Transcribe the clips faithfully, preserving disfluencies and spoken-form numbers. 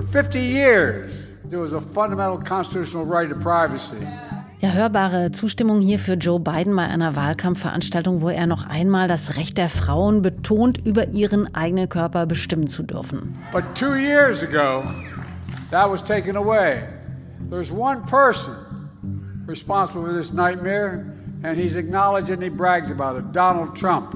fifty years, there was a fundamental constitutional right to privacy. Ja, hörbare Zustimmung hier für Joe Biden bei einer Wahlkampfveranstaltung, wo er noch einmal das Recht der Frauen betont, über ihren eigenen Körper bestimmen zu dürfen. But two years ago, that was taken away. There's one person responsible for this nightmare, and he's acknowledged and he brags about it, Donald Trump.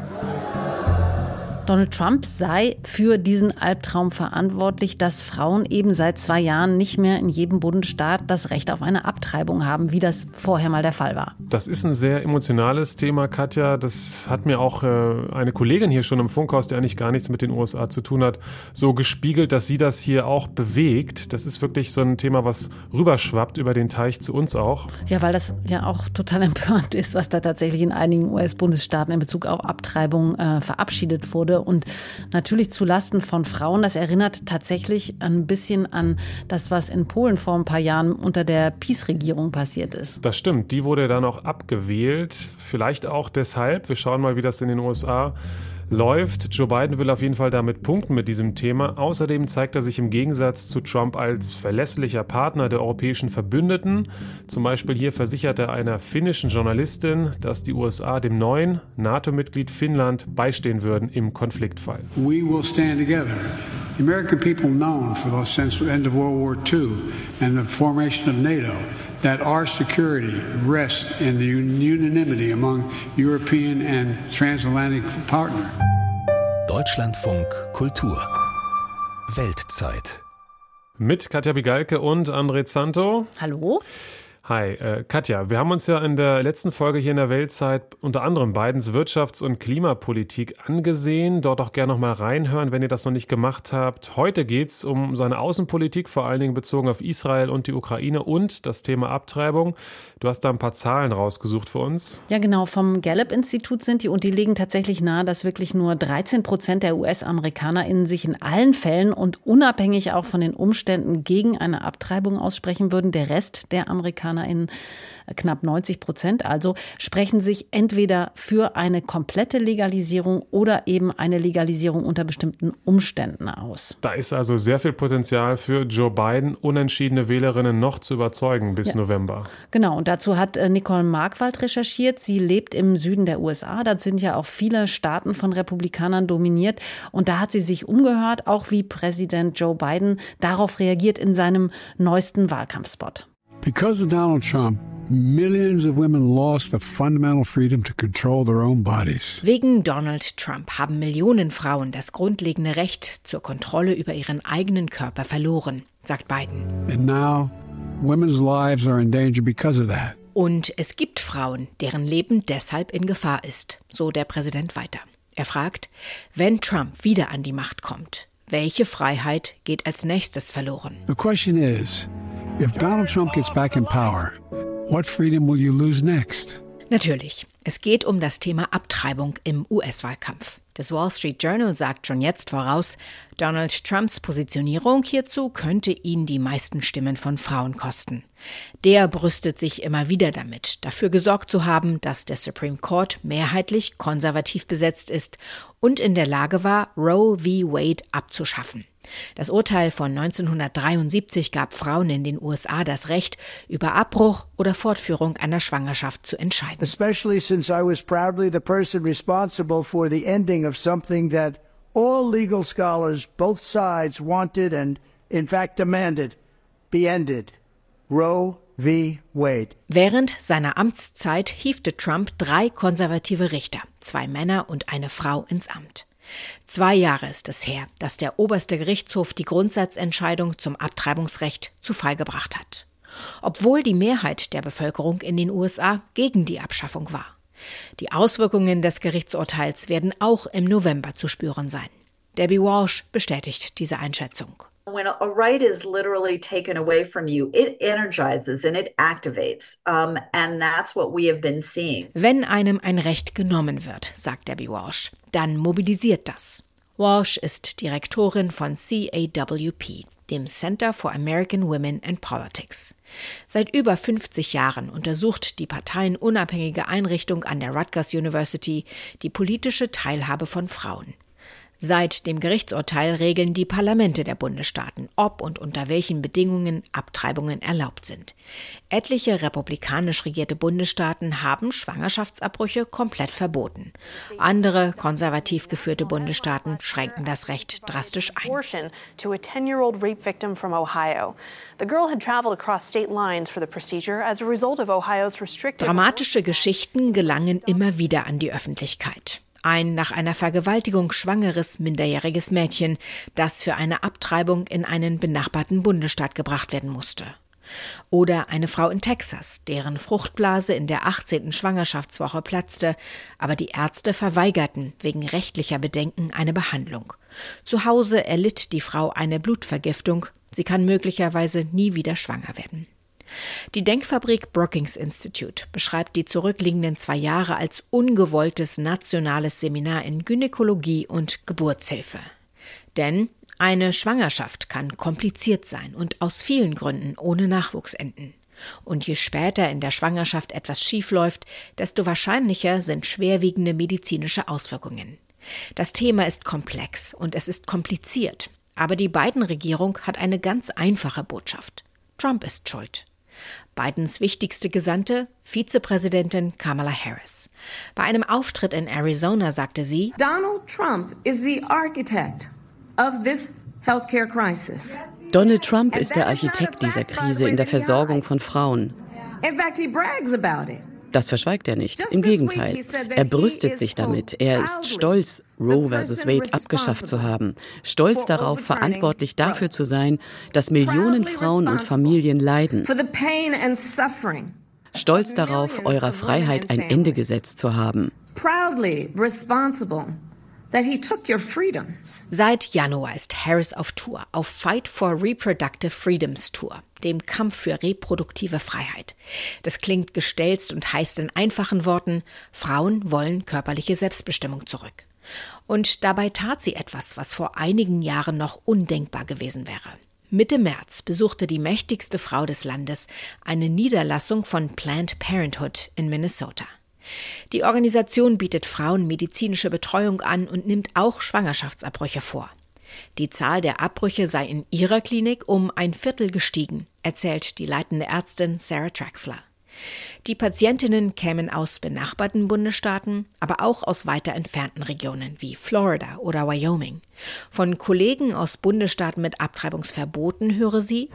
Donald Trump sei für diesen Albtraum verantwortlich, dass Frauen eben seit zwei Jahren nicht mehr in jedem Bundesstaat das Recht auf eine Abtreibung haben, wie das vorher mal der Fall war. Das ist ein sehr emotionales Thema, Katja. Das hat mir auch äh, eine Kollegin hier schon im Funkhaus, die eigentlich gar nichts mit den U S A zu tun hat, so gespiegelt, dass sie das hier auch bewegt. Das ist wirklich so ein Thema, was rüberschwappt über den Teich zu uns auch. Ja, weil das ja auch total empörend ist, was da tatsächlich in einigen U S-Bundesstaaten in Bezug auf Abtreibung äh, verabschiedet wurde. Und natürlich zulasten von Frauen. Das erinnert tatsächlich ein bisschen an das, was in Polen vor ein paar Jahren unter der PiS-Regierung passiert ist. Das stimmt, die wurde dann auch abgewählt. Vielleicht auch deshalb. Wir schauen mal, wie das in den U S A läuft. Joe Biden will auf jeden Fall damit punkten mit diesem Thema. Außerdem zeigt er sich im Gegensatz zu Trump als verlässlicher Partner der europäischen Verbündeten. Zum Beispiel hier versichert er einer finnischen Journalistin, dass die U S A dem neuen NATO-Mitglied Finnland beistehen würden im Konfliktfall. We will stand together. The American people known for the since the end of World War Two and the formation of NATO that our security rests in the unanimity among European and transatlantic partners. Deutschlandfunk Kultur Weltzeit Mit Katja Bigalke und André Zanto. Hallo. Hi, äh, Katja, wir haben uns ja in der letzten Folge hier in der Weltzeit unter anderem Bidens Wirtschafts- und Klimapolitik angesehen. Dort auch gerne noch mal reinhören, wenn ihr das noch nicht gemacht habt. Heute geht es um seine Außenpolitik, vor allen Dingen bezogen auf Israel und die Ukraine und das Thema Abtreibung. Du hast da ein paar Zahlen rausgesucht für uns. Ja, genau, vom Gallup-Institut sind die und die legen tatsächlich nahe, dass wirklich nur dreizehn Prozent der U S-AmerikanerInnen sich in allen Fällen und unabhängig auch von den Umständen gegen eine Abtreibung aussprechen würden. Der Rest der Amerikaner in knapp neunzig Prozent also sprechen sich entweder für eine komplette Legalisierung oder eben eine Legalisierung unter bestimmten Umständen aus. Da ist also sehr viel Potenzial für Joe Biden, unentschiedene Wählerinnen noch zu überzeugen bis ja. November. Genau, und dazu hat Nicole Markwald recherchiert. Sie lebt im Süden der U S A. Da sind ja auch viele Staaten von Republikanern dominiert. Und da hat sie sich umgehört, auch wie Präsident Joe Biden darauf reagiert in seinem neuesten Wahlkampfspot. Because of Donald Trump, millions of women lost the fundamental freedom to control their own bodies. Wegen Donald Trump haben Millionen Frauen das grundlegende Recht zur Kontrolle über ihren eigenen Körper verloren, sagt Biden. And now, women's lives are in danger because of that. Und es gibt Frauen, deren Leben deshalb in Gefahr ist, so der Präsident weiter. Er fragt, wenn Trump wieder an die Macht kommt, welche Freiheit geht als nächstes verloren? The question is, if Donald Trump gets back in power, what freedom will you lose next? Natürlich. Es geht um das Thema Abtreibung im U S-Wahlkampf. Das Wall Street Journal sagt schon jetzt voraus, Donald Trumps Positionierung hierzu könnte ihn die meisten Stimmen von Frauen kosten. Der brüstet sich immer wieder damit, dafür gesorgt zu haben, dass der Supreme Court mehrheitlich konservativ besetzt ist und in der Lage war, Roe v. Wade abzuschaffen. Das Urteil von neunzehnhundertdreiundsiebzig gab Frauen in den U S A das Recht, über Abbruch oder Fortführung einer Schwangerschaft zu entscheiden. Especially since I was proudly the person responsible for the ending of something that all legal scholars, both sides, wanted and in fact demanded be ended. Roe v. Wade. Während seiner Amtszeit hiefte Trump drei konservative Richter, zwei Männer und eine Frau ins Amt. Zwei Jahre ist es her, dass der oberste Gerichtshof die Grundsatzentscheidung zum Abtreibungsrecht zu Fall gebracht hat. Obwohl die Mehrheit der Bevölkerung in den U S A gegen die Abschaffung war. Die Auswirkungen des Gerichtsurteils werden auch im November zu spüren sein. Debbie Walsh bestätigt diese Einschätzung. When a right is literally taken away from you, it energizes and it activates. Um, and that's what we have been seeing. Wenn einem ein Recht genommen wird, sagt Debbie Walsh, dann mobilisiert das. Walsh ist Direktorin von C A W P, dem Center for American Women and Politics. Seit über fünfzig Jahren untersucht die parteienunabhängige Einrichtung an der Rutgers University die politische Teilhabe von Frauen. Seit dem Gerichtsurteil regeln die Parlamente der Bundesstaaten, ob und unter welchen Bedingungen Abtreibungen erlaubt sind. Etliche republikanisch regierte Bundesstaaten haben Schwangerschaftsabbrüche komplett verboten. Andere konservativ geführte Bundesstaaten schränken das Recht drastisch ein. Dramatische Geschichten gelangen immer wieder an die Öffentlichkeit. Ein nach einer Vergewaltigung schwangeres minderjähriges Mädchen, das für eine Abtreibung in einen benachbarten Bundesstaat gebracht werden musste. Oder eine Frau in Texas, deren Fruchtblase in der achtzehnten Schwangerschaftswoche platzte, aber die Ärzte verweigerten wegen rechtlicher Bedenken eine Behandlung. Zu Hause erlitt die Frau eine Blutvergiftung. Sie kann möglicherweise nie wieder schwanger werden. Die Denkfabrik Brookings Institute beschreibt die zurückliegenden zwei Jahre als ungewolltes nationales Seminar in Gynäkologie und Geburtshilfe. Denn eine Schwangerschaft kann kompliziert sein und aus vielen Gründen ohne Nachwuchs enden. Und je später in der Schwangerschaft etwas schiefläuft, desto wahrscheinlicher sind schwerwiegende medizinische Auswirkungen. Das Thema ist komplex und es ist kompliziert. Aber die Biden-Regierung hat eine ganz einfache Botschaft. Trump ist schuld. Bidens wichtigste Gesandte, Vizepräsidentin Kamala Harris. Bei einem Auftritt in Arizona sagte sie: Donald Trump is the architect of this healthcare crisis. Donald Trump ist der Architekt dieser Krise in der Versorgung von Frauen. In fact, he brags about it. Das verschweigt er nicht. Im Gegenteil, er brüstet sich damit. Er ist stolz, Roe versus Wade abgeschafft zu haben. Stolz darauf, verantwortlich dafür zu sein, dass Millionen Frauen und Familien leiden. Stolz darauf, eurer Freiheit ein Ende gesetzt zu haben. Seit Januar ist Harris auf Tour, auf Fight for Reproductive Freedoms Tour, dem Kampf für reproduktive Freiheit. Das klingt gestelzt und heißt in einfachen Worten: Frauen wollen körperliche Selbstbestimmung zurück. Und dabei tat sie etwas, was vor einigen Jahren noch undenkbar gewesen wäre. Mitte März besuchte die mächtigste Frau des Landes eine Niederlassung von Planned Parenthood in Minnesota. Die Organisation bietet Frauen medizinische Betreuung an und nimmt auch Schwangerschaftsabbrüche vor. Die Zahl der Abbrüche sei in ihrer Klinik um ein Viertel gestiegen, erzählt die leitende Ärztin Sarah Traxler. Die Patientinnen kämen aus benachbarten Bundesstaaten, aber auch aus weiter entfernten Regionen wie Florida oder Wyoming. Von Kollegen aus Bundesstaaten mit Abtreibungsverboten höre sie: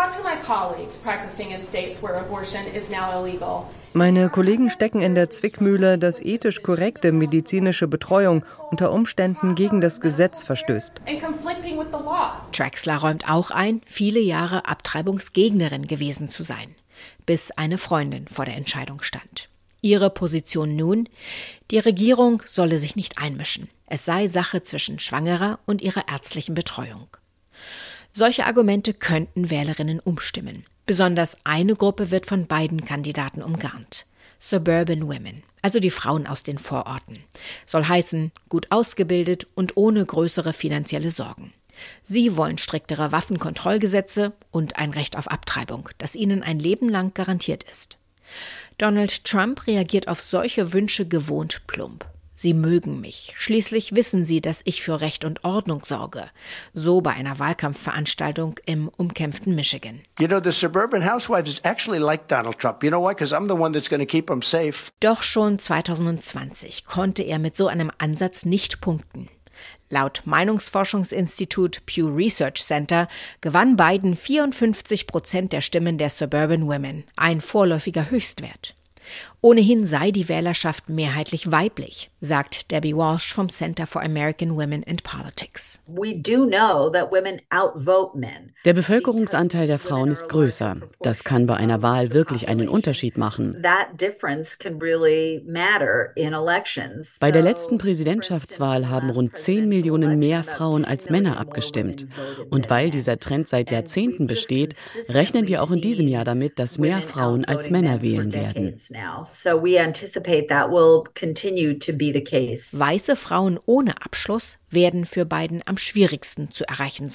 Meine Kollegen stecken in der Zwickmühle, dass ethisch korrekte medizinische Betreuung unter Umständen gegen das Gesetz verstößt. Traxler räumt auch ein, viele Jahre Abtreibungsgegnerin gewesen zu sein, bis eine Freundin vor der Entscheidung stand. Ihre Position nun: Die Regierung solle sich nicht einmischen. Es sei Sache zwischen Schwangerer und ihrer ärztlichen Betreuung. Solche Argumente könnten Wählerinnen umstimmen. Besonders eine Gruppe wird von beiden Kandidaten umgarnt: Suburban Women, also die Frauen aus den Vororten. Soll heißen, gut ausgebildet und ohne größere finanzielle Sorgen. Sie wollen striktere Waffenkontrollgesetze und ein Recht auf Abtreibung, das ihnen ein Leben lang garantiert ist. Donald Trump reagiert auf solche Wünsche gewohnt plump. Sie mögen mich. Schließlich wissen sie, dass ich für Recht und Ordnung sorge. So bei einer Wahlkampfveranstaltung im umkämpften Michigan. You know, the suburban housewives actually like Donald Trump. You know why? Because I'm the one that's going to keep them safe. Doch schon zwanzig zwanzig konnte er mit so einem Ansatz nicht punkten. Laut Meinungsforschungsinstitut Pew Research Center gewann Biden vierundfünfzig Prozent der Stimmen der Suburban Women, ein vorläufiger Höchstwert. Ohnehin sei die Wählerschaft mehrheitlich weiblich, sagt Debbie Walsh vom Center for American Women and Politics. We do know that women outvote men. Der Bevölkerungsanteil der Frauen ist größer. Das kann bei einer Wahl wirklich einen Unterschied machen. That difference can really matter in elections. Bei der letzten Präsidentschaftswahl haben rund zehn Millionen mehr Frauen als Männer abgestimmt. Und weil dieser Trend seit Jahrzehnten besteht, rechnen wir auch in diesem Jahr damit, dass mehr Frauen als Männer wählen werden. So we anticipate that will continue to be the case. Weiße Frauen ohne Abschluss werden für Biden am schwierigsten zu erreichen sein.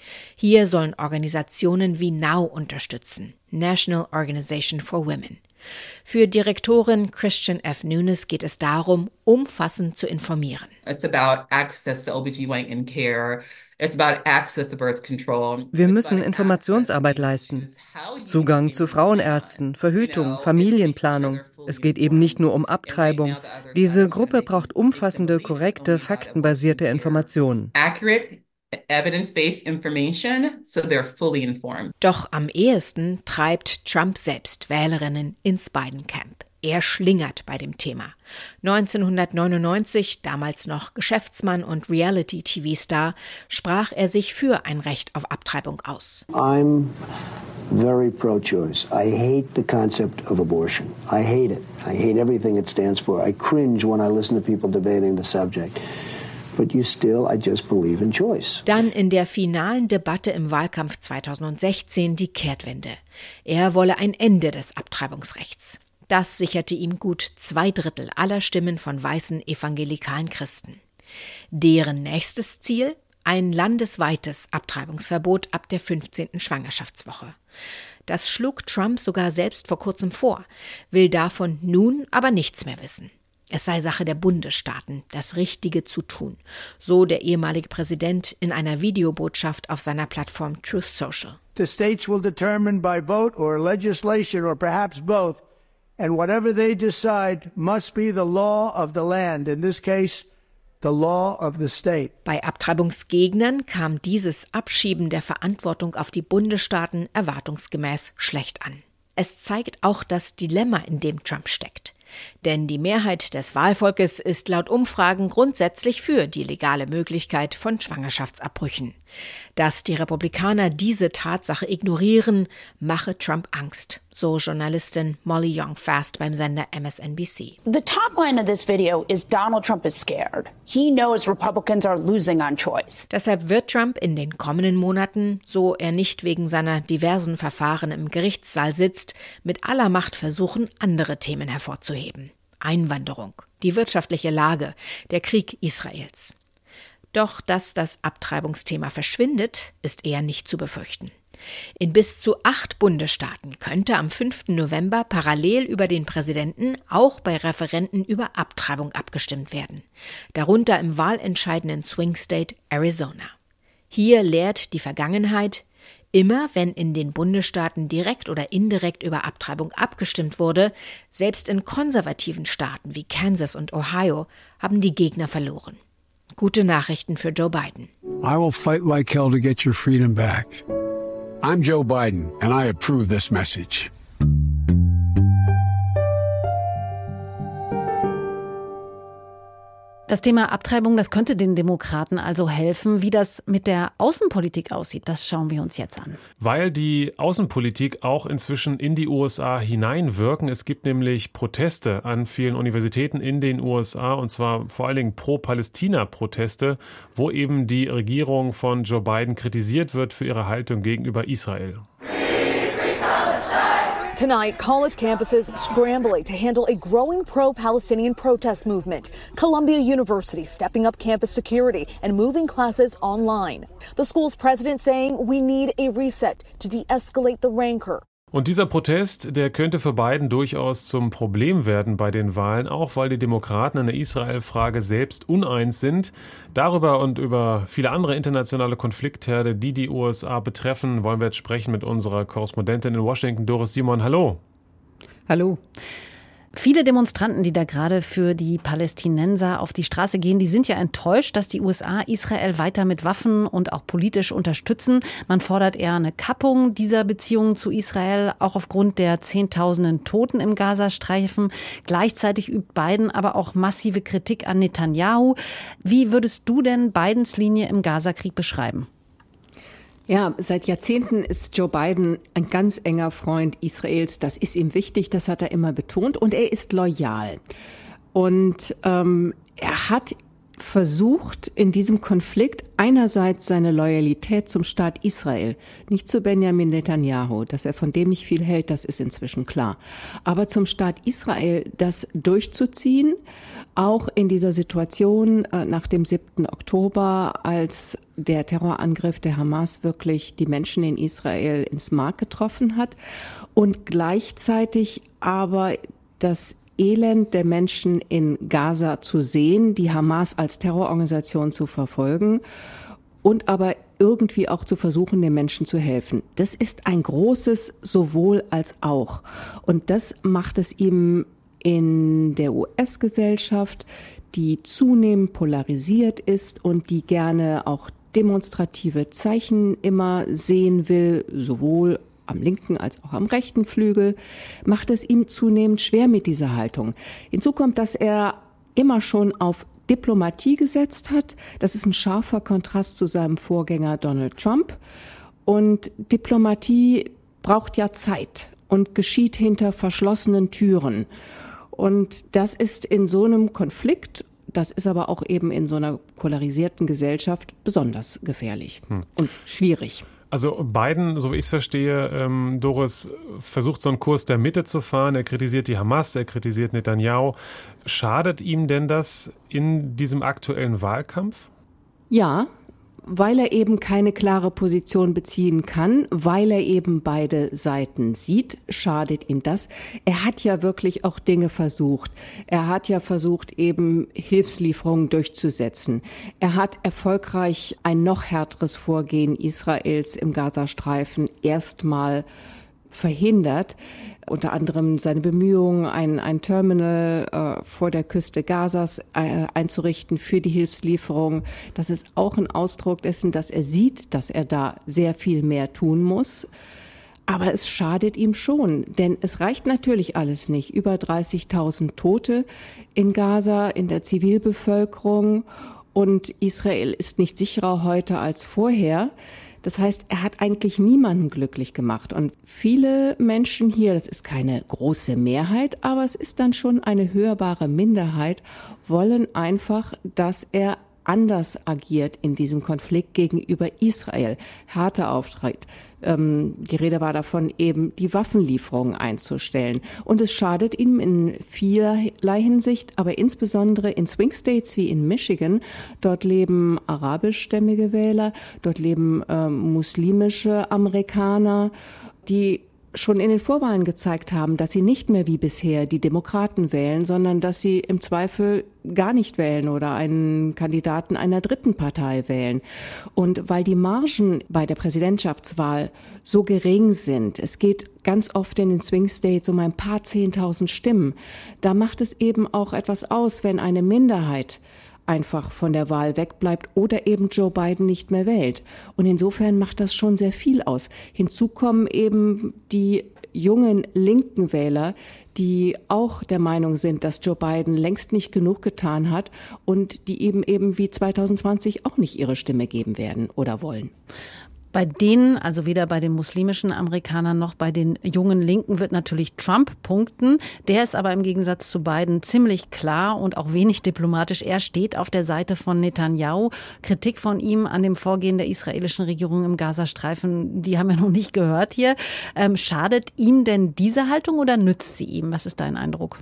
Hier sollen Organisationen wie Now unterstützen, National Organization for Women. Für Direktorin Christian F. Nunes geht es darum, umfassend zu informieren. It's about access to O B G Y N care. It's about access to birth control. Wir müssen Informationsarbeit leisten. Zugang zu Frauenärzten, Verhütung, Familienplanung. Es geht eben nicht nur um Abtreibung. Diese Gruppe braucht umfassende, korrekte, faktenbasierte Informationen. Accurate, evidence-based information, so they're fully informed. Doch am ehesten treibt Trump selbst Wählerinnen ins Biden-Camp. Er schlingert bei dem Thema. neunzehnhundertneunundneunzig, damals noch Geschäftsmann und Reality-T V-Star, sprach er sich für ein Recht auf Abtreibung aus. I'm very pro-choice. I hate the concept of abortion. I hate it. I hate everything it stands for. I cringe when I listen to people debating the subject. But you still, I just believe in choice. Dann in der finalen Debatte im Wahlkampf zweitausendsechzehn die Kehrtwende. Er wolle ein Ende des Abtreibungsrechts. Das sicherte ihm gut zwei Drittel aller Stimmen von weißen evangelikalen Christen. Deren nächstes Ziel? Ein landesweites Abtreibungsverbot ab der fünfzehnten Schwangerschaftswoche. Das schlug Trump sogar selbst vor kurzem vor, will davon nun aber nichts mehr wissen. Es sei Sache der Bundesstaaten, das Richtige zu tun, so der ehemalige Präsident in einer Videobotschaft auf seiner Plattform Truth Social. The states will determine by vote or legislation or perhaps both, and whatever they decide must be the law of the land, in this case, the law of the state. Bei Abtreibungsgegnern kam dieses Abschieben der Verantwortung auf die Bundesstaaten erwartungsgemäß schlecht an. Es zeigt auch das Dilemma, in dem Trump steckt. Denn die Mehrheit des Wahlvolkes ist laut Umfragen grundsätzlich für die legale Möglichkeit von Schwangerschaftsabbrüchen. Dass die Republikaner diese Tatsache ignorieren, mache Trump Angst, so Journalistin Molly Young-Fast beim Sender M S N B C. The top line of this video is Donald Trump is scared. He knows Republicans are losing on choice. Deshalb wird Trump in den kommenden Monaten, so er nicht wegen seiner diversen Verfahren im Gerichtssaal sitzt, mit aller Macht versuchen, andere Themen hervorzuheben. Einwanderung, die wirtschaftliche Lage, der Krieg Israels. Doch dass das Abtreibungsthema verschwindet, ist eher nicht zu befürchten. In bis zu acht Bundesstaaten könnte am fünften November parallel über den Präsidenten auch bei Referenden über Abtreibung abgestimmt werden. Darunter im wahlentscheidenden Swing State Arizona. Hier lehrt die Vergangenheit, immer wenn in den Bundesstaaten direkt oder indirekt über Abtreibung abgestimmt wurde, selbst in konservativen Staaten wie Kansas und Ohio, haben die Gegner verloren. Gute Nachrichten für Joe Biden. I will fight like hell to get your freedom back. I'm Joe Biden and I approve this message. Das Thema Abtreibung, das könnte den Demokraten also helfen. Wie das mit der Außenpolitik aussieht, das schauen wir uns jetzt an. Weil die Außenpolitik auch inzwischen in die U S A hineinwirken. Es gibt nämlich Proteste an vielen Universitäten in den U S A, und zwar vor allen Dingen Pro-Palästina-Proteste, wo eben die Regierung von Joe Biden kritisiert wird für ihre Haltung gegenüber Israel. Tonight, college campuses scrambling to handle a growing pro-Palestinian protest movement. Columbia University stepping up campus security and moving classes online. The school's president saying we need a reset to de-escalate the rancor. Und dieser Protest, der könnte für Biden durchaus zum Problem werden bei den Wahlen, auch weil die Demokraten in der Israel-Frage selbst uneins sind. Darüber und über viele andere internationale Konfliktherde, die die U S A betreffen, wollen wir jetzt sprechen mit unserer Korrespondentin in Washington, Doris Simon. Hallo. Hallo. Viele Demonstranten, die da gerade für die Palästinenser auf die Straße gehen, die sind ja enttäuscht, dass die U S A Israel weiter mit Waffen und auch politisch unterstützen. Man fordert eher eine Kappung dieser Beziehungen zu Israel, auch aufgrund der Zehntausenden Toten im Gazastreifen. Gleichzeitig übt Biden aber auch massive Kritik an Netanyahu. Wie würdest du denn Bidens Linie im Gazakrieg beschreiben? Ja, seit Jahrzehnten ist Joe Biden ein ganz enger Freund Israels. Das ist ihm wichtig, das hat er immer betont. Und er ist loyal. Und ähm, er hat versucht, in diesem Konflikt einerseits seine Loyalität zum Staat Israel, nicht zu Benjamin Netanyahu, dass er von dem nicht viel hält, das ist inzwischen klar, aber zum Staat Israel das durchzuziehen auch in dieser Situation äh, nach dem siebten Oktober, als der Terrorangriff der Hamas wirklich die Menschen in Israel ins Mark getroffen hat und gleichzeitig aber das Elend der Menschen in Gaza zu sehen, die Hamas als Terrororganisation zu verfolgen und aber irgendwie auch zu versuchen, den Menschen zu helfen. Das ist ein großes sowohl als auch. Und das macht es ihm in der U S-Gesellschaft, die zunehmend polarisiert ist und die gerne auch demonstrative Zeichen immer sehen will, sowohl am linken als auch am rechten Flügel, macht es ihm zunehmend schwer mit dieser Haltung. Hinzu kommt, dass er immer schon auf Diplomatie gesetzt hat. Das ist ein scharfer Kontrast zu seinem Vorgänger Donald Trump. Und Diplomatie braucht ja Zeit und geschieht hinter verschlossenen Türen. Und das ist in so einem Konflikt, das ist aber auch eben in so einer polarisierten Gesellschaft besonders gefährlich hm. und schwierig. Also Biden, so wie ich es verstehe, ähm, Doris, versucht so einen Kurs der Mitte zu fahren. Er kritisiert die Hamas, er kritisiert Netanyahu. Schadet ihm denn das in diesem aktuellen Wahlkampf? Ja, weil er eben keine klare Position beziehen kann, weil er eben beide Seiten sieht, schadet ihm das. Er hat ja wirklich auch Dinge versucht. Er hat ja versucht, eben Hilfslieferungen durchzusetzen. Er hat erfolgreich ein noch härteres Vorgehen Israels im Gazastreifen erstmal verhindert. Unter anderem seine Bemühungen, ein, ein Terminal äh, vor der Küste Gazas äh, einzurichten für die Hilfslieferung. Das ist auch ein Ausdruck dessen, dass er sieht, dass er da sehr viel mehr tun muss. Aber es schadet ihm schon, denn es reicht natürlich alles nicht. Über dreißigtausend Tote in Gaza, in der Zivilbevölkerung. Und Israel ist nicht sicherer heute als vorher. Das heißt, er hat eigentlich niemanden glücklich gemacht. Und viele Menschen hier, das ist keine große Mehrheit, aber es ist dann schon eine hörbare Minderheit, wollen einfach, dass er anders agiert in diesem Konflikt gegenüber Israel, härter auftritt. Ähm, die Rede war davon, eben die Waffenlieferungen einzustellen. Und es schadet ihm in vielerlei Hinsicht, aber insbesondere in Swing States wie in Michigan. Dort leben arabischstämmige Wähler, dort leben ähm, muslimische Amerikaner, die schon in den Vorwahlen gezeigt haben, dass sie nicht mehr wie bisher die Demokraten wählen, sondern dass sie im Zweifel gar nicht wählen oder einen Kandidaten einer dritten Partei wählen. Und weil die Margen bei der Präsidentschaftswahl so gering sind, es geht ganz oft in den Swing States um ein paar Zehntausend Stimmen, da macht es eben auch etwas aus, wenn eine Minderheit einfach von der Wahl wegbleibt oder eben Joe Biden nicht mehr wählt. Und insofern macht das schon sehr viel aus. Hinzu kommen eben die jungen linken Wähler, die auch der Meinung sind, dass Joe Biden längst nicht genug getan hat und die eben eben wie zwanzig zwanzig auch nicht ihre Stimme geben werden oder wollen. Bei denen, also weder bei den muslimischen Amerikanern noch bei den jungen Linken, wird natürlich Trump punkten. Der ist aber im Gegensatz zu Biden ziemlich klar und auch wenig diplomatisch. Er steht auf der Seite von Netanyahu. Kritik von ihm an dem Vorgehen der israelischen Regierung im Gazastreifen, die haben wir noch nicht gehört hier. Ähm, schadet ihm denn diese Haltung oder nützt sie ihm? Was ist dein Eindruck?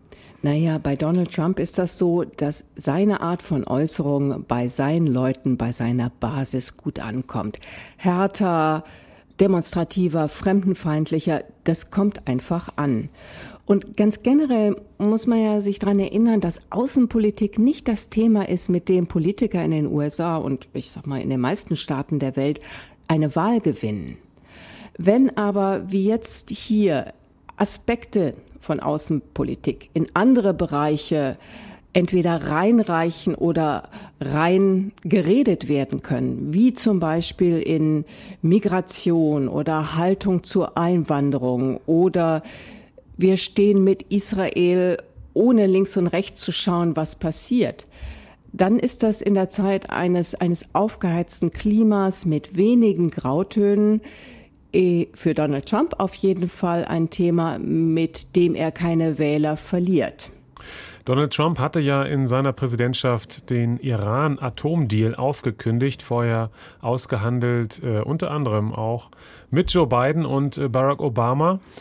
Naja, bei Donald Trump ist das so, dass seine Art von Äußerung bei seinen Leuten, bei seiner Basis gut ankommt. Härter, demonstrativer, fremdenfeindlicher, das kommt einfach an. Und ganz generell muss man ja sich daran erinnern, dass Außenpolitik nicht das Thema ist, mit dem Politiker in den U S A und ich sag mal in den meisten Staaten der Welt eine Wahl gewinnen. Wenn aber wie jetzt hier Aspekte von Außenpolitik in andere Bereiche entweder reinreichen oder rein geredet werden können, wie zum Beispiel in Migration oder Haltung zur Einwanderung oder wir stehen mit Israel, ohne links und rechts zu schauen, was passiert. Dann ist das in der Zeit eines, eines aufgeheizten Klimas mit wenigen Grautönen für Donald Trump auf jeden Fall ein Thema, mit dem er keine Wähler verliert. Donald Trump hatte ja in seiner Präsidentschaft den Iran-Atomdeal aufgekündigt, vorher ausgehandelt, äh, unter anderem auch mit Joe Biden und äh, Barack Obama.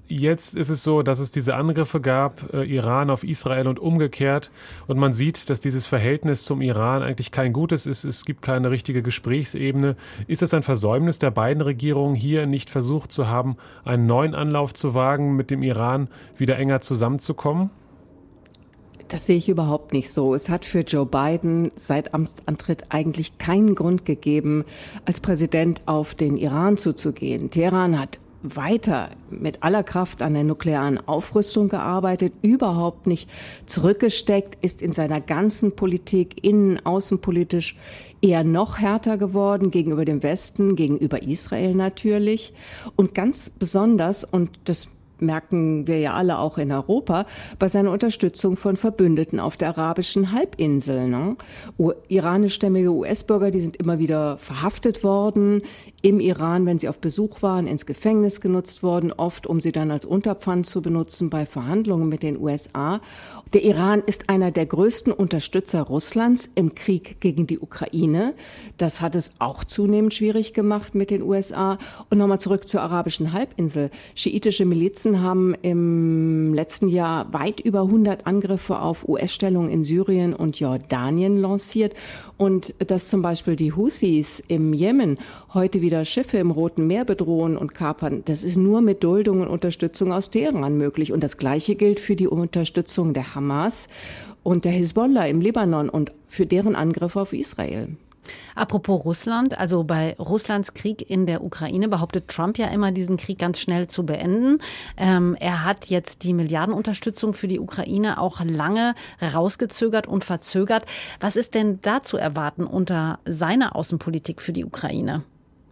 Jetzt ist es so, dass es diese Angriffe gab, äh, Iran auf Israel und umgekehrt. Und man sieht, dass dieses Verhältnis zum Iran eigentlich kein gutes ist. Es gibt keine richtige Gesprächsebene. Ist es ein Versäumnis der beiden Regierungen, hier nicht versucht zu haben, einen neuen Anlauf zu wagen, mit dem Iran wieder enger zusammenzukommen? Das sehe ich überhaupt nicht so. Es hat für Joe Biden seit Amtsantritt eigentlich keinen Grund gegeben, als Präsident auf den Iran zuzugehen. Teheran hat weiter mit aller Kraft an der nuklearen Aufrüstung gearbeitet, überhaupt nicht zurückgesteckt, ist in seiner ganzen Politik, innen-, außenpolitisch eher noch härter geworden gegenüber dem Westen, gegenüber Israel natürlich. Und ganz besonders, und das merken wir ja alle auch in Europa, bei seiner Unterstützung von Verbündeten auf der arabischen Halbinsel. Ne? Iranischstämmige U S-Bürger, die sind immer wieder verhaftet worden im Iran, wenn sie auf Besuch waren, ins Gefängnis genutzt worden, oft um sie dann als Unterpfand zu benutzen bei Verhandlungen mit den U S A. Der Iran ist einer der größten Unterstützer Russlands im Krieg gegen die Ukraine. Das hat es auch zunehmend schwierig gemacht mit den U S A. Und nochmal zurück zur arabischen Halbinsel. Schiitische Milizen haben im letzten Jahr weit über hundert Angriffe auf U S-Stellungen in Syrien und Jordanien lanciert. Und dass zum Beispiel die Houthis im Jemen heute wieder Schiffe im Roten Meer bedrohen und kapern, das ist nur mit Duldung und Unterstützung aus Teheran möglich. Und das Gleiche gilt für die Unterstützung der Hamas und der Hisbollah im Libanon und für deren Angriffe auf Israel. Apropos Russland, also bei Russlands Krieg in der Ukraine behauptet Trump ja immer, diesen Krieg ganz schnell zu beenden. Ähm, er hat jetzt die Milliardenunterstützung für die Ukraine auch lange rausgezögert und verzögert. Was ist denn da zu erwarten unter seiner Außenpolitik für die Ukraine?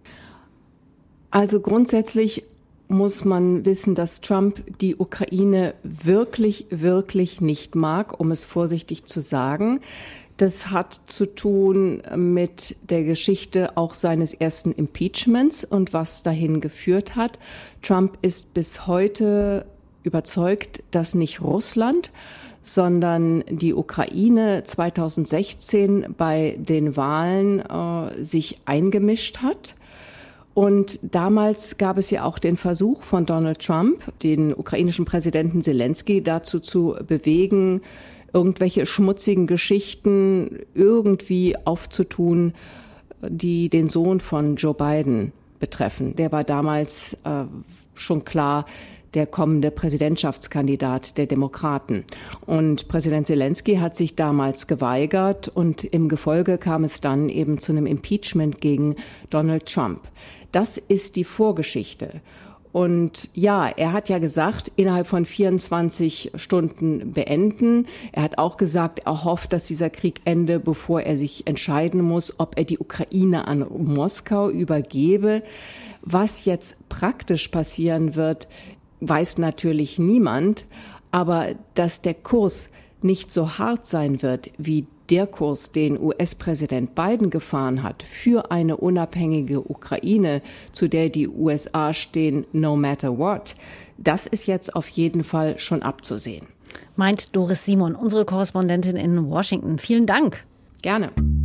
Also grundsätzlich muss man wissen, dass Trump die Ukraine wirklich, wirklich nicht mag, um es vorsichtig zu sagen. Das hat zu tun mit der Geschichte auch seines ersten Impeachments und was dahin geführt hat. Trump ist bis heute überzeugt, dass nicht Russland, sondern die Ukraine zweitausendsechzehn bei den Wahlen äh, sich eingemischt hat. Und damals gab es ja auch den Versuch von Donald Trump, den ukrainischen Präsidenten Zelensky dazu zu bewegen, irgendwelche schmutzigen Geschichten irgendwie aufzutun, die den Sohn von Joe Biden betreffen. Der war damals äh, schon klar der kommende Präsidentschaftskandidat der Demokraten. Und Präsident Zelensky hat sich damals geweigert und im Gefolge kam es dann eben zu einem Impeachment gegen Donald Trump. Das ist die Vorgeschichte. Und ja, er hat ja gesagt, innerhalb von vierundzwanzig Stunden beenden. Er hat auch gesagt, er hofft, dass dieser Krieg endet, bevor er sich entscheiden muss, ob er die Ukraine an Moskau übergebe. Was jetzt praktisch passieren wird, weiß natürlich niemand. Aber dass der Kurs nicht so hart sein wird wie der Kurs, den U S-Präsident Biden gefahren hat für eine unabhängige Ukraine, zu der die U S A stehen, no matter what, das ist jetzt auf jeden Fall schon abzusehen. Meint Doris Simon, unsere Korrespondentin in Washington. Vielen Dank. Gerne.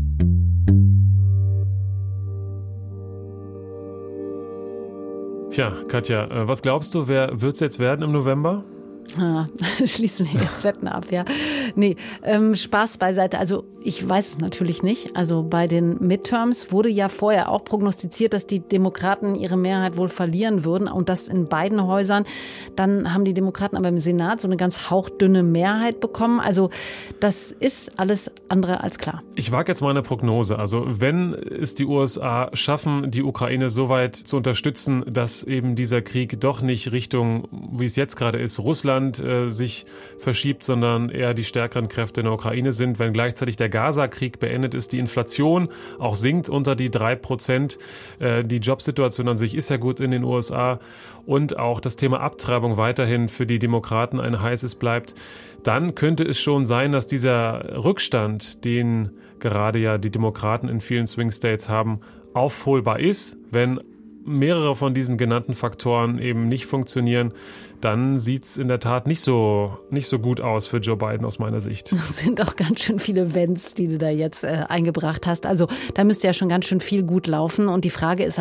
Tja, Katja, was glaubst du, wer wird es jetzt werden im November? Ah, schließen wir jetzt Wetten ab, ja. Nee, ähm, Spaß beiseite. Also ich weiß es natürlich nicht. Also bei den Midterms wurde ja vorher auch prognostiziert, dass die Demokraten ihre Mehrheit wohl verlieren würden und das in beiden Häusern. Dann haben die Demokraten aber im Senat so eine ganz hauchdünne Mehrheit bekommen. Also das ist alles andere als klar. Ich wage jetzt mal eine Prognose. Also wenn es die U S A schaffen, die Ukraine so weit zu unterstützen, dass eben dieser Krieg doch nicht Richtung, wie es jetzt gerade ist, Russland äh, sich verschiebt, sondern eher die stärkeren Kräfte in der Ukraine sind, wenn gleichzeitig der Gaza-Krieg beendet ist, die Inflation auch sinkt unter die drei Prozent, äh, die Jobsituation an sich ist ja gut in den U S A und auch das Thema Abtreibung weiterhin für die Demokraten ein heißes bleibt, dann könnte es schon sein, dass dieser Rückstand, den gerade ja die Demokraten in vielen Swing States haben, aufholbar ist, wenn mehrere von diesen genannten Faktoren eben nicht funktionieren, dann sieht's in der Tat nicht so, nicht so gut aus für Joe Biden aus meiner Sicht. Das sind auch ganz schön viele Wenns, die du da jetzt äh, eingebracht hast. Also da müsste ja schon ganz schön viel gut laufen. Und die Frage ist halt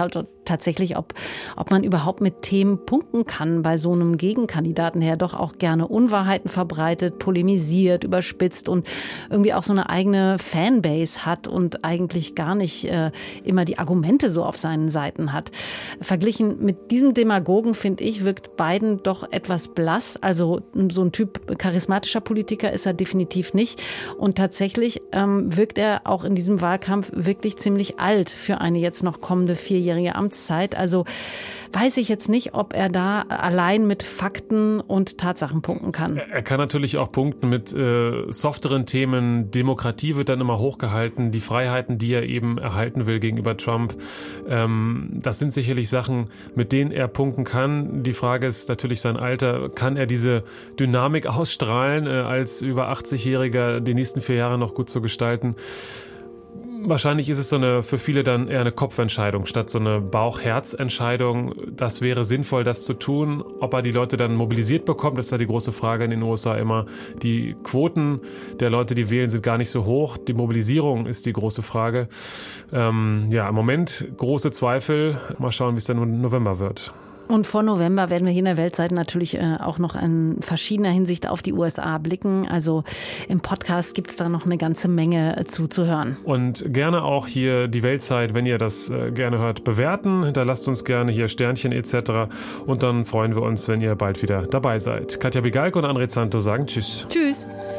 tatsächlich, ob, ob man überhaupt mit Themen punkten kann bei so einem Gegenkandidaten, der doch auch gerne Unwahrheiten verbreitet, polemisiert, überspitzt und irgendwie auch so eine eigene Fanbase hat und eigentlich gar nicht äh, immer die Argumente so auf seinen Seiten hat. Verglichen mit diesem Demagogen, finde ich, wirkt Biden doch etwas blass. Also so ein Typ charismatischer Politiker ist er definitiv nicht. Und tatsächlich ähm, wirkt er auch in diesem Wahlkampf wirklich ziemlich alt für eine jetzt noch kommende vierjährige Amtszeit. Also weiß ich jetzt nicht, ob er da allein mit Fakten und Tatsachen punkten kann. Er kann natürlich auch punkten mit äh, softeren Themen. Demokratie wird dann immer hochgehalten. Die Freiheiten, die er eben erhalten will gegenüber Trump, ähm, das sind sicherlich Sachen, mit denen er punkten kann. Die Frage ist natürlich sein Alter. Kann er diese Dynamik ausstrahlen, äh, als über achtzigjähriger die nächsten vier Jahre noch gut zu gestalten? Wahrscheinlich ist es so eine, für viele dann eher eine Kopfentscheidung statt so eine Bauch-Herz-Entscheidung. Das wäre sinnvoll, das zu tun. Ob er die Leute dann mobilisiert bekommt, ist ja die große Frage in den U S A immer. Die Quoten der Leute, die wählen, sind gar nicht so hoch. Die Mobilisierung ist die große Frage. Ähm, ja, im Moment große Zweifel. Mal schauen, wie es dann im November wird. Und vor November werden wir hier in der Weltseite natürlich äh, auch noch in verschiedener Hinsicht auf die U S A blicken. Also im Podcast gibt es da noch eine ganze Menge äh, zuzuhören. Und gerne auch hier die Weltzeit, wenn ihr das äh, gerne hört, bewerten. Hinterlasst uns gerne hier Sternchen et cetera. Und dann freuen wir uns, wenn ihr bald wieder dabei seid. Katja Bigalke und André Zanto sagen Tschüss. Tschüss.